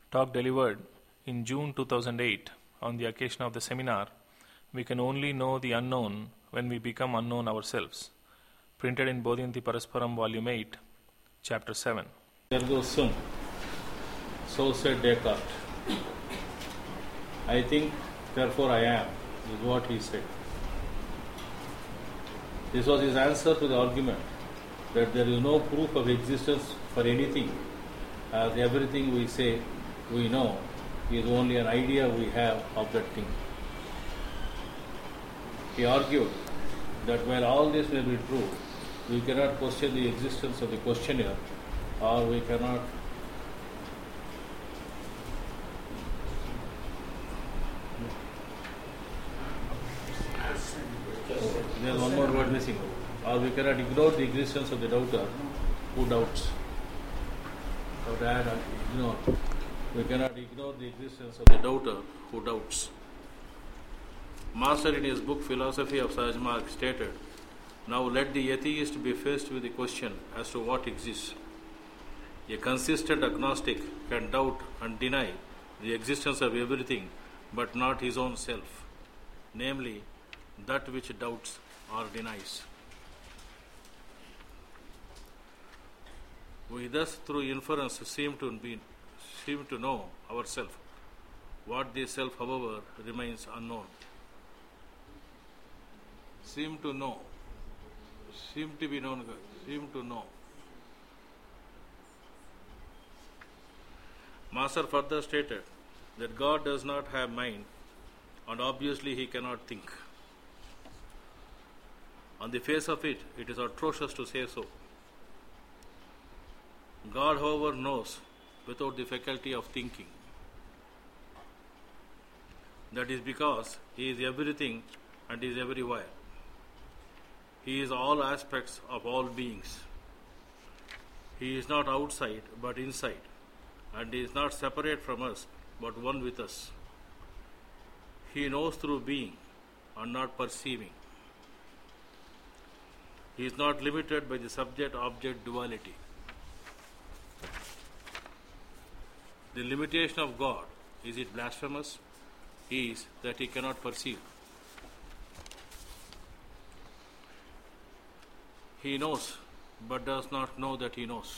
Talk delivered in June 2008 on the occasion of the seminar, "We can only know the unknown when we become unknown ourselves," printed in Bodhianti Parasparam Volume 8, Chapter 7. Ergo sum, so said Descartes. I think, therefore I am, is what he said. This was his answer to the argument that there is no proof of existence for anything, as everything we say we know is only an idea we have of that thing. He argued that while all this may be true, we cannot question the existence of the questioner, or we cannot there is one more word missing, or we cannot ignore the existence of the doubter who doubts. We cannot ignore the existence of the doubter who doubts. Master in his book Philosophy of Sahajmarg stated, "Now let the atheist be faced with the question as to what exists. A consistent agnostic can doubt and deny the existence of everything but not his own self, namely that which doubts or denies. We thus through inference seem to know ourselves. What the self, however, remains unknown." Seem to know. Seem to be known. Seem to know. Master further stated that God does not have mind, and obviously he cannot think. On the face of it, it is atrocious to say so. God, however, knows without the faculty of thinking. That is because he is everything and is everywhere. He is all aspects of all beings. He is not outside but inside, and is not separate from us but one with us. He knows through being and not perceiving. He is not limited by the subject-object duality. The limitation of God, is it blasphemous? Is that he cannot perceive. He knows, but does not know that he knows.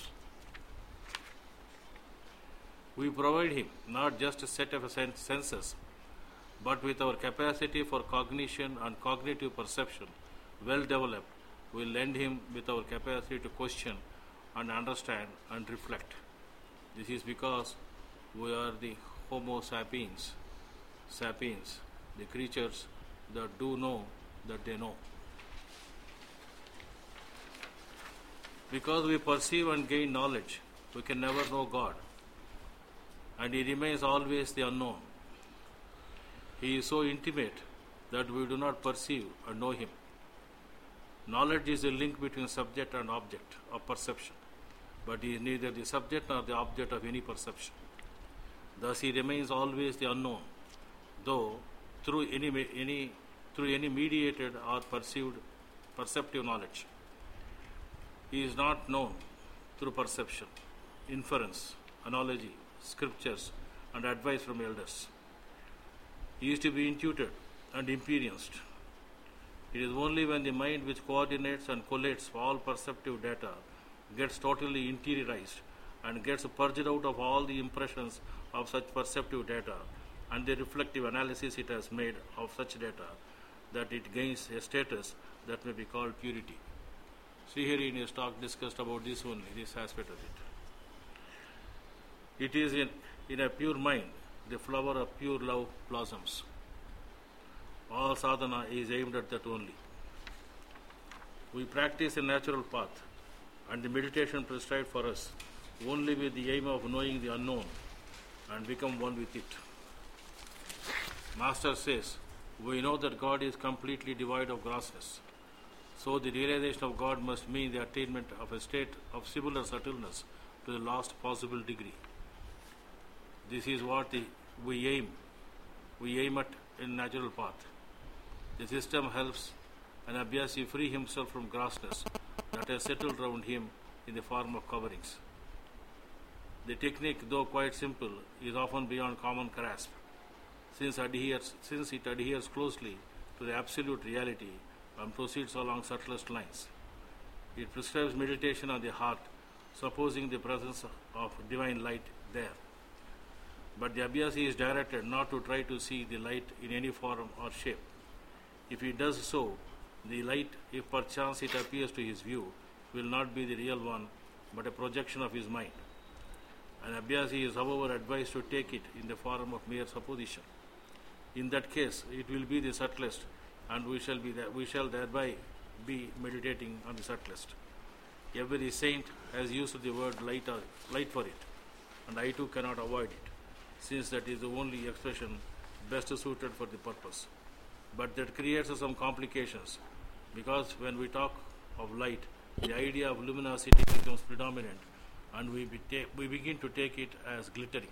We provide him not just a set of senses, but with our capacity for cognition and cognitive perception well developed, we lend him with our capacity to question and understand and reflect. This is because we are the Homo sapiens, the creatures that do know that they know. Because we perceive and gain knowledge, we can never know God, and he remains always the unknown. He is so intimate that we do not perceive and know him. Knowledge is a link between subject and object of perception, but he is neither the subject nor the object of any perception. Thus he remains always the unknown, though through any mediated or perceptive knowledge. He is not known through perception, inference, analogy, scriptures, and advice from elders. He is to be intuited and experienced. It is only when the mind which coordinates and collates all perceptive data gets totally interiorized and gets purged out of all the impressions of such perceptive data and the reflective analysis it has made of such data that it gains a status that may be called purity. See here in his talk discussed about this only, this aspect of it. It is in a pure mind the flower of pure love blossoms. All sadhana is aimed at that only. We practice a natural path, and the meditation prescribed for us only with the aim of knowing the unknown and become one with it. Master says, we know that God is completely devoid of grossness. So the realization of God must mean the attainment of a state of similar subtleness to the last possible degree. This is what we aim at in natural path. The system helps an abhyasi free himself from grossness that has settled round him in the form of coverings. The technique, though quite simple, is often beyond common grasp, since it adheres closely to the absolute reality and proceeds along subtlest lines. It prescribes meditation on the heart, supposing the presence of divine light there. But the Abhyasi is directed not to try to see the light in any form or shape. If he does so, the light, if perchance it appears to his view, will not be the real one, but a projection of his mind. An Abhyasi is, however, advised to take it in the form of mere supposition. In that case, it will be the subtlest, and we shall thereby be meditating on the subtlest. Every saint has used the word light for it, and I too cannot avoid it, since that is the only expression best suited for the purpose. But that creates some complications, because when we talk of light, the idea of luminosity becomes predominant, and we begin to take it as glittering.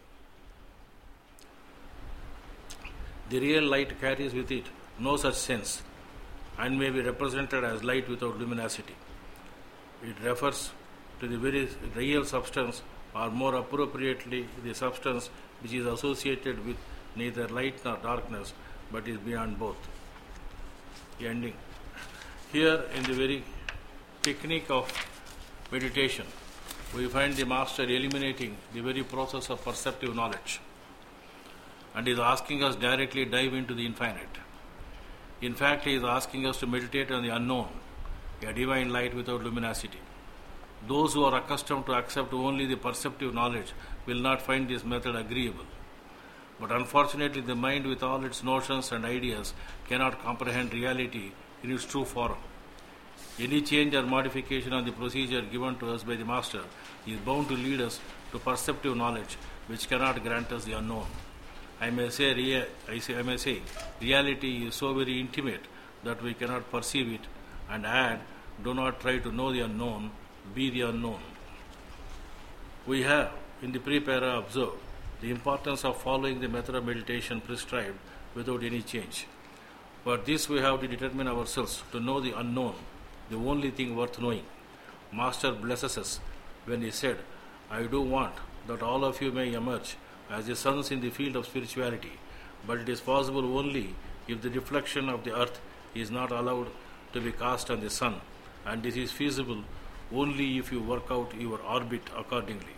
The real light carries with it no such sense, and may be represented as light without luminosity. It refers to the very real substance, or more appropriately, the substance which is associated with neither light nor darkness, but is beyond both. Ending. Here, in the very technique of meditation, we find the master eliminating the very process of perceptive knowledge, and is asking us directly dive into the infinite. In fact, he is asking us to meditate on the unknown, a divine light without luminosity. Those who are accustomed to accept only the perceptive knowledge will not find this method agreeable. But unfortunately, the mind with all its notions and ideas cannot comprehend reality in its true form. Any change or modification on the procedure given to us by the Master is bound to lead us to perceptive knowledge which cannot grant us the unknown. I may say reality is so very intimate that we cannot perceive it, and add, do not try to know the unknown, be the unknown. We have, in the pre-para, observed the importance of following the method of meditation prescribed without any change. For this we have to determine ourselves to know the unknown, the only thing worth knowing. Master blesses us when he said, I do want that all of you may emerge as the suns in the field of spirituality, but it is possible only if the reflection of the earth is not allowed to be cast on the sun, and this is feasible only if you work out your orbit accordingly.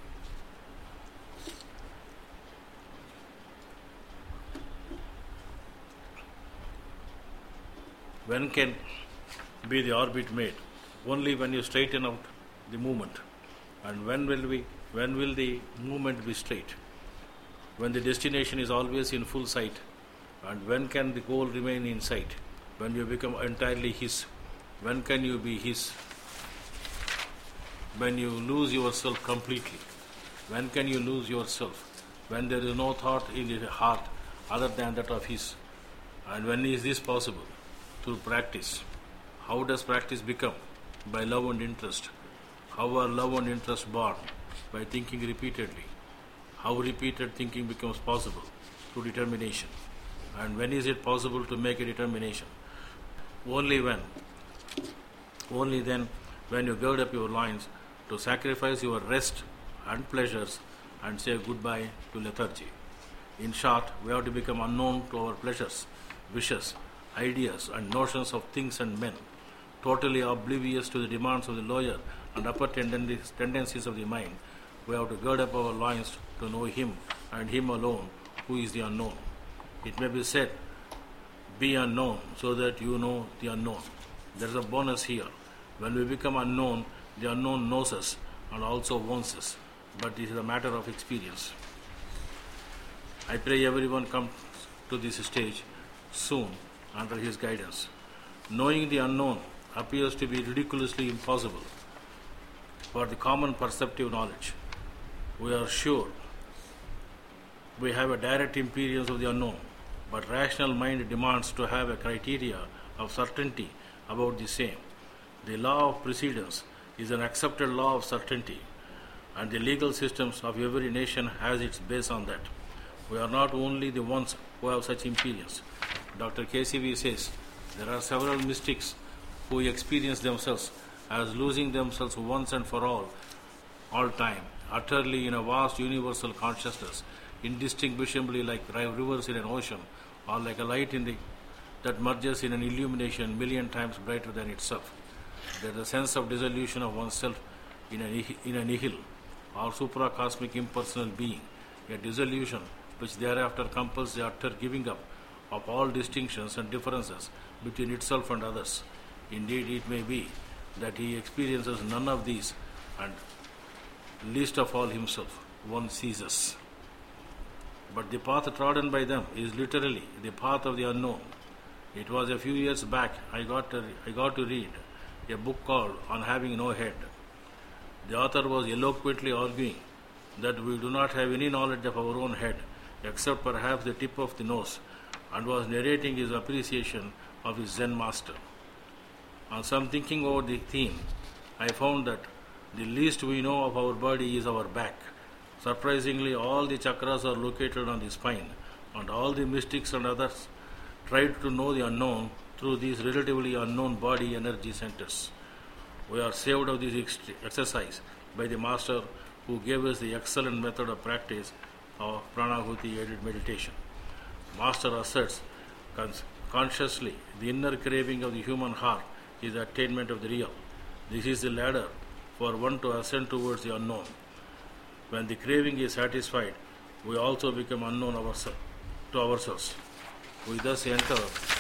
When can be the orbit made? Only when you straighten out the movement. And when will the movement be straight? When the destination is always in full sight. And when can the goal remain in sight? When you become entirely His. When can you be His? When you lose yourself completely. When can you lose yourself? When there is no thought in the heart other than that of His. And when is this possible? Through practice. How does practice become? By love and interest. How are love and interest born? By thinking repeatedly. How repeated thinking becomes possible? Through determination. And when is it possible to make a determination? Only then when you gird up your loins to sacrifice your rest and pleasures and say goodbye to lethargy. In short, we have to become unknown to our pleasures, wishes, ideas and notions of things and men, totally oblivious to the demands of the lower and upper tendencies of the mind. We have to gird up our loins to know Him and Him alone, who is the unknown. It may be said, be unknown so that you know the unknown. There is a bonus here. When we become unknown, the unknown knows us and also wants us, but it is a matter of experience. I pray everyone comes to this stage soon under his guidance. Knowing the unknown appears to be ridiculously impossible for the common perceptive knowledge. We are sure we have a direct experience of the unknown, but rational mind demands to have a criteria of certainty about the same. The law of precedence is an accepted law of certainty, and the legal systems of every nation has its base on that. We are not only the ones who have such experience. Dr. KCV says there are several mystics who experience themselves as losing themselves once and for all time, utterly in a vast universal consciousness, indistinguishably like rivers in an ocean, or like a light that merges in an illumination million times brighter than itself. There is a sense of dissolution of oneself in a nihil, or supracosmic impersonal being, a dissolution which thereafter compels the utter giving up of all distinctions and differences between itself and others. Indeed, it may be that he experiences none of these, and least of all himself, one ceases. But the path trodden by them is literally the path of the unknown. It was a few years back I got to read a book called On Having No Head. The author was eloquently arguing that we do not have any knowledge of our own head, except perhaps the tip of the nose, and was narrating his appreciation of his Zen master. On some thinking over the theme, I found that the least we know of our body is our back. Surprisingly, all the chakras are located on the spine, and all the mystics and others tried to know the unknown through these relatively unknown body energy centers. We are saved of this exercise by the master who gave us the excellent method of practice of pranahuti aided meditation. Master asserts consciously the inner craving of the human heart is the attainment of the real. This is the ladder for one to ascend towards the unknown. When the craving is satisfied, we also become unknown to ourselves. We thus enter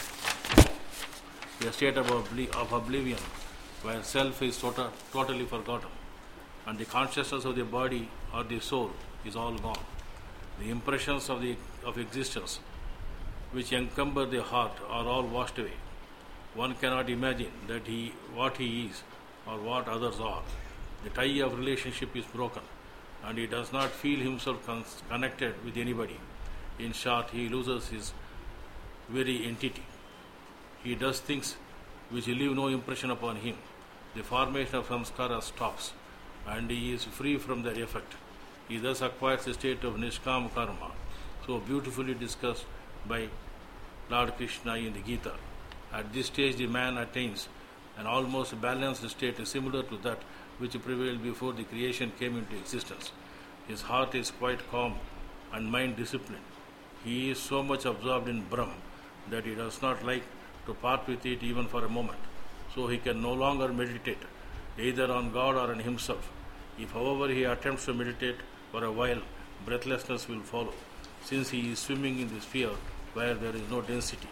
a state of oblivion where self is totally forgotten, and the consciousness of the body or the soul is all gone. The impressions of existence which encumber the heart are all washed away. One cannot imagine what he is or what others are. The tie of relationship is broken, and he does not feel himself connected with anybody. In short, he loses his very entity. He does things which leave no impression upon him. The formation of samskara stops, and he is free from their effect. He thus acquires a state of nishkam karma, so beautifully discussed by Lord Krishna in the Gita. At this stage, the man attains an almost balanced state similar to that which prevailed before the creation came into existence. His heart is quite calm and mind disciplined. He is so much absorbed in Brahm that he does not like to part with it even for a moment. So he can no longer meditate either on God or on himself. If, however, he attempts to meditate for a while, breathlessness will follow, since he is swimming in the sphere where there is no density.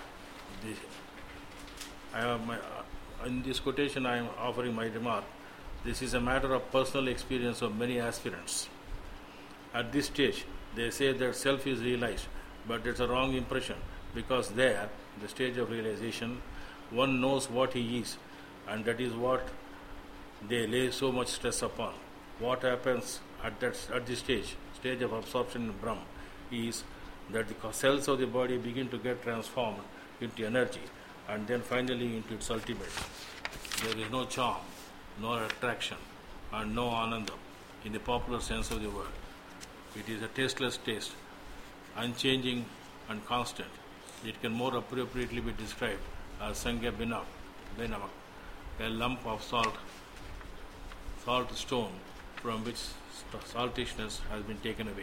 In this quotation, I am offering my remark. This is a matter of personal experience of many aspirants. At this stage, they say that self is realized, but it's a wrong impression, because there, the stage of realization, one knows what he is, and that is what they lay so much stress upon. What happens at this stage of absorption in Brahm, is that the cells of the body begin to get transformed into energy, and then finally into its ultimate. There is no charm, no attraction, and no ananda in the popular sense of the word. It is a tasteless taste, unchanging and constant. It can more appropriately be described as sangya binamak, a lump of salt stone from which saltishness has been taken away.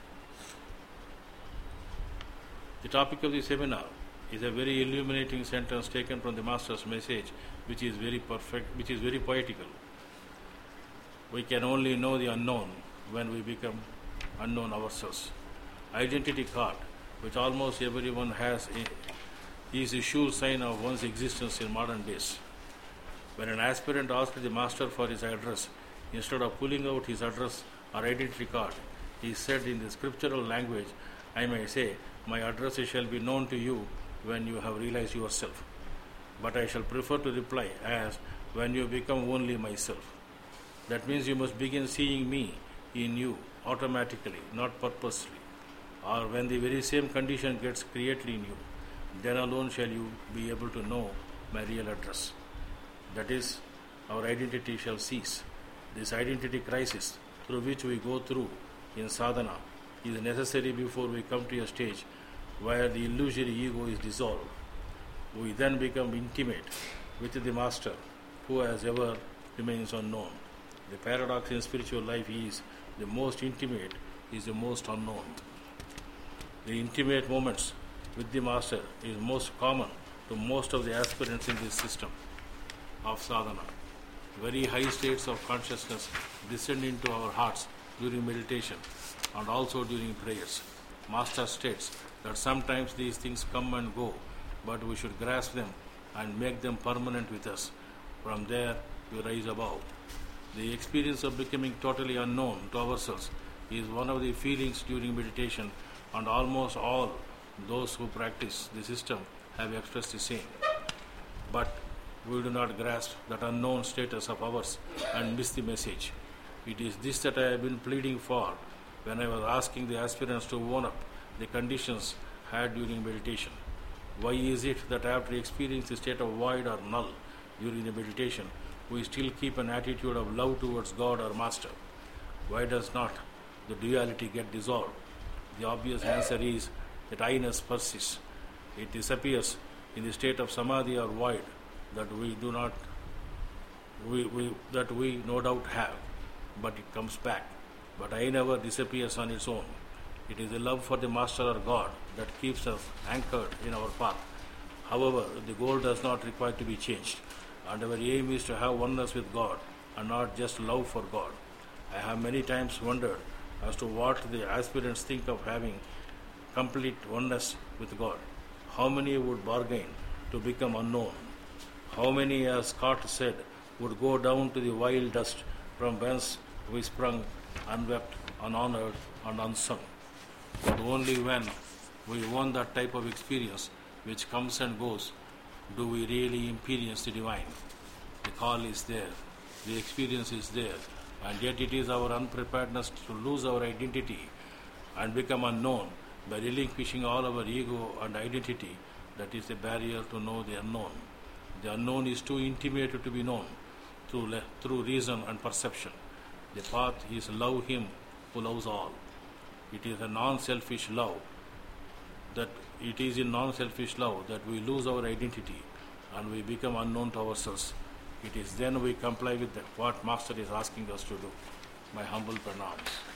The topic of the seminar is a very illuminating sentence taken from the Master's message, which is very poetical. We can only know the unknown when we become unknown ourselves. Identity card, which almost everyone has, is a sure sign of one's existence in modern days. When an aspirant asks the Master for his address, instead of pulling out his address or identity card, he said in the scriptural language, I may say, my address shall be known to you when you have realized yourself. But I shall prefer to reply as, when you become only myself. That means you must begin seeing me in you automatically, not purposely. Or when the very same condition gets created in you, then alone shall you be able to know my real address. That is, our identity shall cease. This identity crisis through which we go through in sadhana is necessary before we come to a stage where the illusory ego is dissolved. We then become intimate with the Master, who as ever remains unknown. The paradox in spiritual life is The most intimate is the most unknown. The intimate moments with the Master is most common to most of the aspirants in this system of sadhana. Very high states of consciousness descend into our hearts during meditation and also during prayers. Master states that sometimes these things come and go, but we should grasp them and make them permanent with us. From there, we rise above. The experience of becoming totally unknown to ourselves is one of the feelings during meditation, and almost all those who practice the system have expressed the same. But we do not grasp that unknown status of ours and miss the message. It is this that I have been pleading for when I was asking the aspirants to own up the conditions had during meditation. Why is it that after experiencing the state of void or null during the meditation, we still keep an attitude of love towards God or Master? Why does not the duality get dissolved? The obvious answer is that I-ness persists. It disappears in the state of samadhi or void that we no doubt have, but it comes back. But I never disappears on its own. It is the love for the Master or God that keeps us anchored in our path. However, the goal does not require to be changed, and our aim is to have oneness with God and not just love for God. I have many times wondered as to what the aspirants think of having complete oneness with God. How many would bargain to become unknown? How many, as Scott said, would go down to the vile dust from whence we sprung, unwept, unhonored, and unsung? But only when we want that type of experience which comes and goes do we really experience the divine. The call is there, the experience is there, and yet it is our unpreparedness to lose our identity and become unknown by relinquishing all our ego and identity that is the barrier to know the unknown. The unknown is too intimate to be known through reason and perception. The path is love Him who loves all. It is a non-selfish love that we lose our identity and we become unknown to ourselves. It is then we comply with what Master is asking us to do. My humble pranams.